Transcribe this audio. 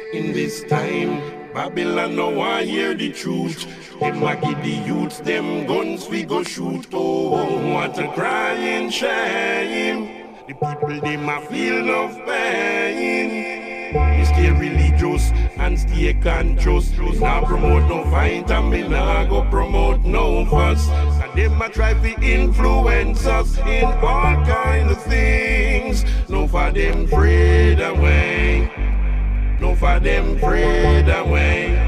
In this time, Babylon no want hear the truth. Them a give the youths them guns we go shoot. Oh, what a crying shame. The people them a feel no pain. Me stay religious and stay conscious. Me nah promote no fight and me nah go promote no fuss. And them a try to influence us in all kind of things. No for them afraid away. No for them afraid away.